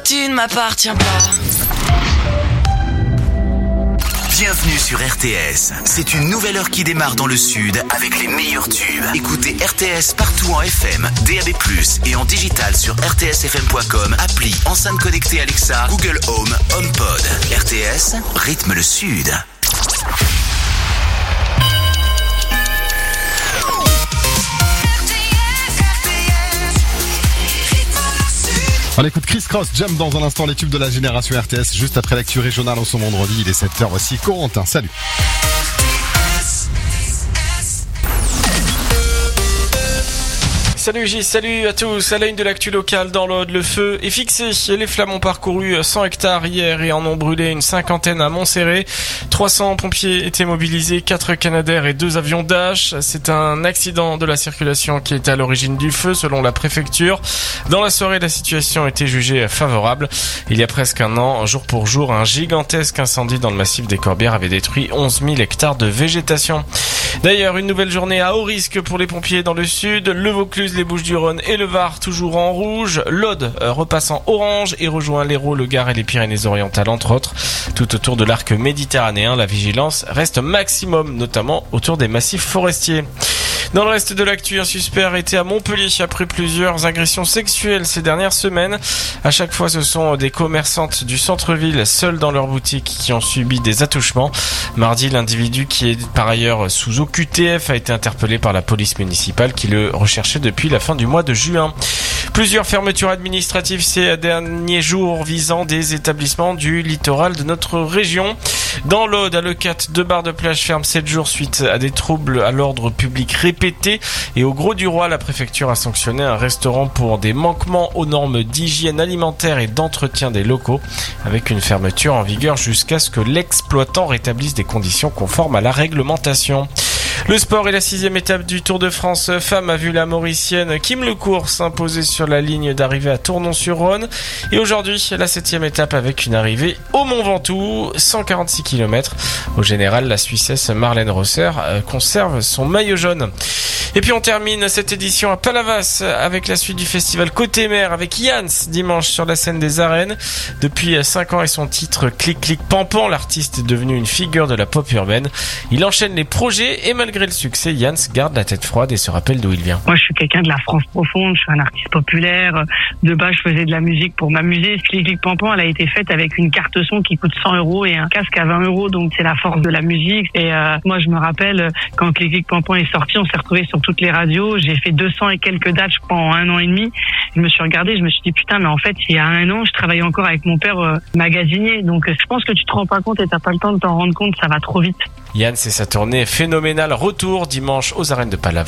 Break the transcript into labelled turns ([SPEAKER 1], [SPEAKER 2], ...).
[SPEAKER 1] tu ne m'appartiens pas.
[SPEAKER 2] Bienvenue sur RTS. C'est une nouvelle heure qui démarre dans le sud avec les meilleurs tubes. Écoutez RTS partout en FM, DAB+, et en digital sur rtsfm.com, appli, enceinte connectée Alexa, Google Home, HomePod. RTS, rythme le sud.
[SPEAKER 3] On écoute Chris Cross, Jump dans un instant, les tubes de la génération RTS, juste après l'actu régionale en ce vendredi, il est 7h, voici Corentin, salut.
[SPEAKER 4] Salut Gilles, salut à tous. À la une de l'actu locale dans l'Aude, le feu est fixé. Les flammes ont parcouru 100 hectares hier et en ont brûlé une cinquantaine à Montserrat. 300 pompiers étaient mobilisés, 4 Canadair et 2 avions Dash. C'est un accident de la circulation qui est à l'origine du feu selon la préfecture. Dans la soirée, la situation était jugée favorable. Il y a presque un an, jour pour jour, un gigantesque incendie dans le massif des Corbières avait détruit 11 000 hectares de végétation. D'ailleurs, une nouvelle journée à haut risque pour les pompiers dans le sud. Le Vaucluse, les Bouches-du-Rhône et le Var toujours en rouge. L'Aude repasse en orange et rejoint l'Hérault, le Gard et les Pyrénées-Orientales entre autres. Tout autour de l'arc méditerranéen, la vigilance reste maximum, notamment autour des massifs forestiers. Dans le reste de l'actu, un suspect arrêté à Montpellier après plusieurs agressions sexuelles ces dernières semaines. À chaque fois, ce sont des commerçantes du centre-ville, seules dans leur boutique, qui ont subi des attouchements. Mardi, l'individu, qui est par ailleurs sous OQTF, a été interpellé par la police municipale qui le recherchait depuis la fin du mois de juin. Plusieurs fermetures administratives ces derniers jours visant des établissements du littoral de notre région. Dans l'Aude, à Leucate, 2 bars de plage ferment 7 jours suite à des troubles à l'ordre public répétés. Et au Grau-du-Roi, la préfecture a sanctionné un restaurant pour des manquements aux normes d'hygiène alimentaire et d'entretien des locaux, avec une fermeture en vigueur jusqu'à ce que l'exploitant rétablisse des conditions conformes à la réglementation. Le sport et la 6e étape du Tour de France Femmes a vu la Mauricienne Kim Lecourt s'imposer sur la ligne d'arrivée à Tournon-sur-Rhône. Et aujourd'hui, la 7e étape avec une arrivée au Mont Ventoux, 146 km. Au général, la Suissesse Marlène Rosser conserve son maillot jaune. Et puis on termine cette édition à Palavas avec la suite du festival Côté Mer avec Yans dimanche sur la scène des arènes. Depuis 5 ans et son titre Clic Clic Pampan, l'artiste est devenu une figure de la pop urbaine. Il enchaîne les projets et malgré le succès, Yans garde la tête froide et se rappelle d'où il vient.
[SPEAKER 5] Moi, je suis quelqu'un de la France profonde, je suis un artiste populaire. De base, je faisais de la musique pour m'amuser. Clic Clic Pampan, elle a été faite avec une carte son qui coûte 100 € et un casque à 20 €. Donc, c'est la force de la musique. Et moi, je me rappelle, quand Clic Clic Pampan est sorti, on s'est retrouvés sur toutes les radios. J'ai fait 200 et quelques dates, je crois, en 1 an et demi. Je me suis regardé, je me suis dit, putain, mais en fait, il y a 1 an, je travaillais encore avec mon père magasinier. Donc, je pense que tu te rends pas compte et t'as pas le temps de t'en rendre compte, ça va trop vite.
[SPEAKER 4] Yann, c'est sa tournée phénoménale. Retour dimanche aux arènes de Palavas.